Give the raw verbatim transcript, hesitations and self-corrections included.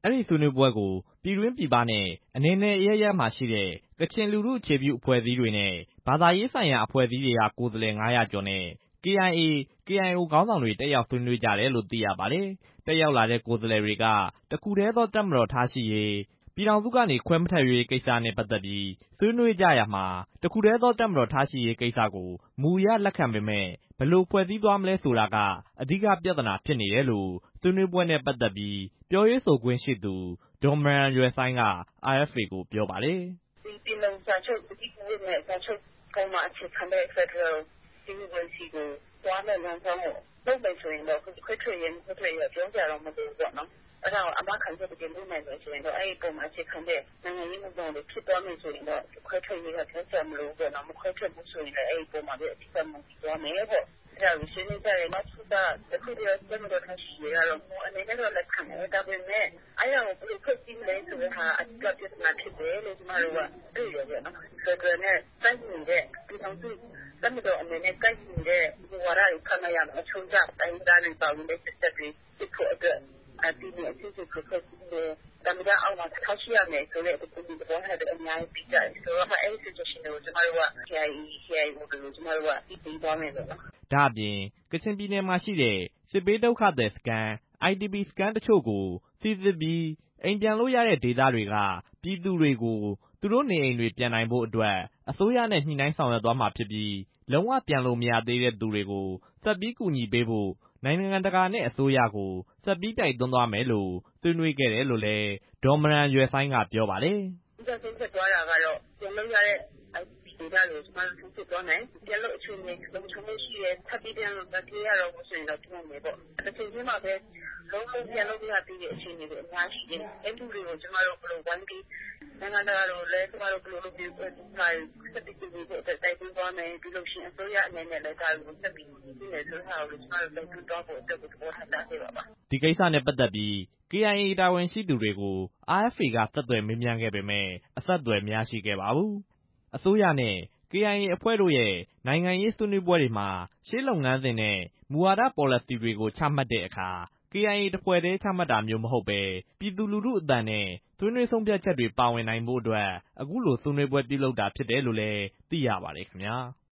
အဲ့ဒီဆွေးနွေးပွဲကိုပြည်တွင်းပြည်ပနဲ့အနယ်နယ်အရပ်ရပ်မှာရှိတဲ့ကချင်လူထုအခြေပြုအဖွဲ့အစည်းတွေနဲ့ဘာသာရေးဆိုင်ရာအဖွဲ့အစည်းတွေကကိုယ်စားလှယ် ငါးရာကျော်နဲ့ ကေအိုင်အေ ကေအိုင်အို ခေါင်းဆောင်တွေတက်ရောက်ဆွေးနွေးကြတယ်လို့သိရပါတယ်။ တက်ရောက်လာတဲ့ကိုယ်စားလှယ်တွေက တစ်ခုတည်းသောတပ်မတော်ထားရှိရေး ပြည်ထောင်စုကနေခွဲမထွက်ရေးကိစ္စနဲ့ပတ်သက်ပြီးဆွေးနွေးကြရာမှာ တစ်ခုတည်းသောတပ်မတော်ထားရှိရေးကိစ္စကိုမူအရလက်ခံပေမယ့် ဘယ်လိုဖွဲ့စည်းသွားမလဲဆိုတာကအဓိကပြဿနာဖြစ်နေတယ်လို့ ဆွေးနွေးပွဲနဲ့ပတ်သက်ပြီးပြောရေးဆိုခွင့်ရှိသူ ဒေါ်မရန်ယွယ်ဆိုင်းက အာအက်ဖ်အေ ကိုပြောပါတယ်။ "ဒီပင်လုံစာချုပ် ကတိကဝတ်နဲ့စာချုပ်ပေါ်မှာအခြေခံတဲ့ ဖက်ဒရယ်ဒီမိုကရေစီကိုသွားမယ့်လမ်းကြောင်းကိုလုပ်မယ်ဆိုရင်တော့ ခွဲထွက်ရေးမခွဲထွက်ရေးပြောစရာတော့မလိုဘူးပေါ့နော်။ အဲ့ဒါကိုအာမခံချက်တကယ်လုပ်နိုင်မယ်ဆိုရင်တော့ အဲ့ဒီအပေါ်မှာအခြေခံတဲ့နိုင်ငံရေးမူဘောင်တွေဖြစ်သွားမယ်ဆိုရင်တော့ ခွဲထွက်ရေးကပြောစရာမလိုဘူးပေါ့နော်။ မခွဲထွက်ဘူးဆိုရင်လည်းအဲ့ဒီအပေါ်မှာပဲအဓိကမူတည်သွားမယ်ပေါ့။ အဲ့ဒါကိုဆွေးနွေးကြတယ်။ နောက်တစ်ခုက တစ်ခုတည်းသောတပ်မတော်ထားရှိရေးကတော့ မူအနေနဲ့တော့လက်ခံတယ်။ ဒါပေမဲ့အဲ့ဒါကိုဘယ်လိုဖွဲ့စည်းမလဲဆိုတဲ့ဟာအဓိကပြဿနာဖြစ်တယ်လို့ ကျမတို့ကတွေ့တယ်ပေါ့နော်။ ဖက်ဒရယ်နဲ့ကိုက်ညီတဲ့ပြည်ထောင်စုတပ်မတော်အနေနဲ့ကိုက်ညီတဲ့မူဝါဒတွေချမှတ်ရမယ်။ အချိုးကျတိုင်းရင်းသားတွေပါဝင်တဲ့စစ်တပ်တွေဖြစ်ဖို့အတွက် ပြည်နယ်အဆင့်ဆင့်ကိုဖွဲ့စည်းမယ်။ သမ္မတအောက်မှာထားရှိရမယ်ဆိုတဲ့သဘောထားတွေအများကြီးပေးကြတယ်။ ဆိုတော့အဲ့ဒီ suggestion တွေကိုကျမတို့က ကေအိုင်အေ ကေအိုင်အို တွေကိုကျမတို့ကပေးသွားမယ်ပေါ့နော်" ဒါ့အပြင် ကချင်ပြည်နယ်မှာရှိတဲ့စစ်ဘေးဒုက္ခသည်စခန်း အိုင်ဒီပီ စခန်းတချို့ကိုစိစစ်ပြီး အိမ်ပြန်လို့ရတဲ့ဒေသတွေက ပြည်သူတွေကို သူတို့နေအိမ်တွေပြန်နိုင်ဖို့အတွက် အစိုးရနဲ့ညှိနှိုင်းဆောင်ရွက်သွားမှာဖြစ်ပြီး လုံးဝပြန်လို့မရသေးတဲ့သူတွေကို ဆက်ပြီးကူညီပေးဖို့ နိုင်ငံတကာနဲ့အစိုးရကို ဆက်ပြီးတိုက်တွန်းသွားမယ်လို့ဆွေးနွေးခဲ့တယ်လို့လည်း ဒေါ်မရန်ယွယ်ဆိုင်းကပြောပါတယ်။ "အဓိကဆုံးဖြတ်သွားတာကတော့ ပြန်လို့ရတဲ့ အိုင်ဒီပီ ဒေသတွေကိုကျမတို့ဆုံးဖြတ်သွားမယ်။ ပြန်လို့အခြေအနေလုံခြုံမှုရှိတယ်။ ထပ်ပြီးပြန်လို့မပြေးရတော့ဘူးဆိုရင်တော့ပြန်မယ်ပေါ့။ တချိန်တည်းမှာပဲလုံးလုံးပြန်လို့မရသေးတဲ့အခြေအနေတွေအများကြီးရှိတယ်။ အဲ့လူတွေကိုကျမတို့ဘယ်လိုဝိုင်းပြီးနိုင်ငံတကာကိုလည်းကျမတို့ဘယ်လိုလုပ်ပေးဆက်ပြီးကူညီဖို့အတွက်တိုက်တွန်းသွားမယ်။ ပြီးလို့ရှိရင်အစိုးရအနေနဲ့လည်းဒါတွေကိုဆက်ပြီးကူညီပေးမယ်ဆိုတဲ့ဟာကိုကျမတို့တိုက်တွန်းသွားဖို့အတွက်ကိုသဘောထားကြားခဲ့တာပါ" ဒီကိစ္စနဲ့ပတ်သက်ပြီး ကေအိုင်အေ တာဝန်ရှိသူတွေကို အာအက်ဖ်အေ ကဆက်သွယ်မေးမြန်းခဲ့ပေမယ့် အဆက်အသွယ်မရရှိခဲ့ပါဘူး။ အစိုးရနဲ့ ကေအိုင်အေ အဖွဲ့တို့ရဲ့နိုင်ငံရေးဆွေးနွေးပွဲတွေမှာ ရှေးလုပ်ငန်းစဉ်နဲ့ မူဝါဒပေါ်လစီတွေကိုချမှတ်တဲ့အခါ ကေအိုင်အေ တစ်ဖွဲ့တည်းချမှတ်တာမျိုးမဟုတ်ဘဲ ပြည်သူလူထုအသံနဲ့ဆွေးနွေးဆုံးဖြတ်ချက်တွေပါဝင်နိုင်ဖို့အတွက် အခုလိုဆွေးနွေးပွဲပြုလုပ်တာဖြစ်တယ်လို့လည်းသိရပါတယ်ခင်ဗျာ။